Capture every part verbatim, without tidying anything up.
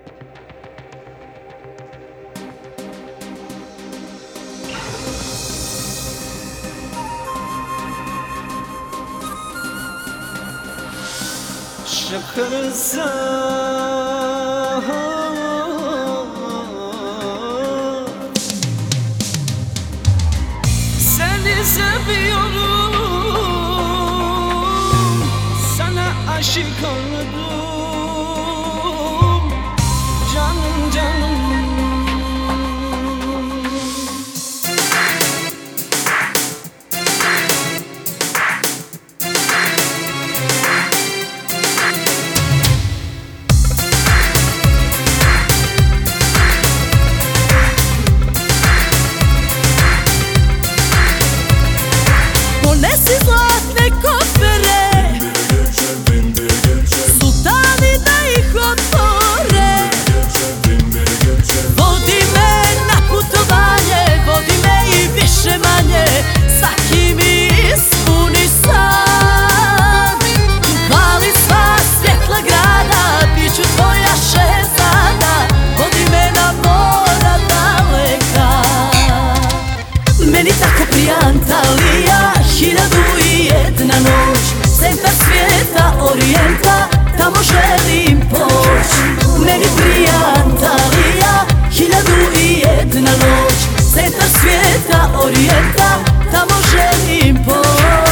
Şakırsa seni seviyorum, sana aşık oldum canım canım. Donesi zlatne kofere, sultani da ih otvore. Vodi me na putovanje, vodi me i više manje, svaki mi ispuni san. Upali sva svjetla grada, bit ću tvoja šehzada, vodi me na mora daleka. Meni tako prija Antalija, hiljadu i jedna noć, centar svijeta, orijenta, tamo želim poć. Meni prija Antalija, hiljadu i jedna noć, centar svijeta, orijenta, tamo želim poć.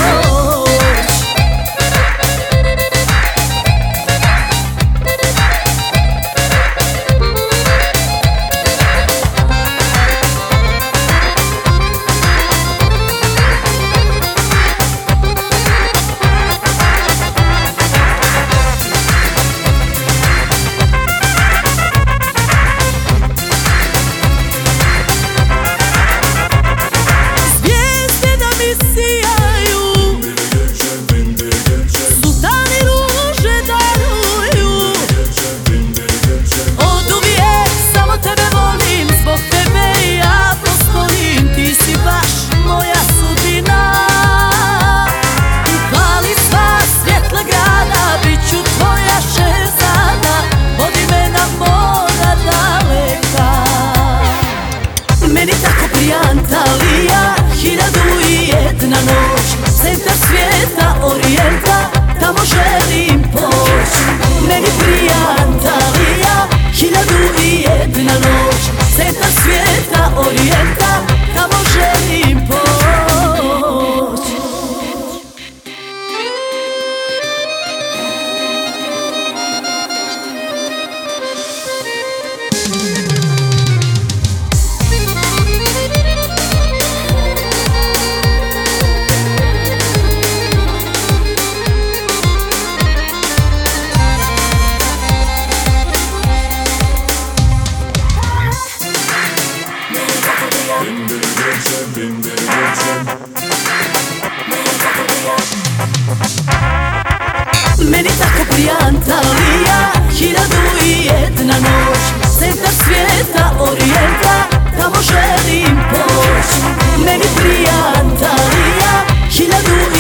Meni tako prija Antalija, hiljadu i jedna noć, centar svijeta, orijenta, tamo želim poć. Meni prija Antalija, hiljadu i jedna noć, centar svijeta, orijenta, tamo želim poć. Meni tako prija Antalija, hiljadu i jedna noć, centar svijeta, orijenta, tamo želim poć. Meni prija Antalija, hiljadu i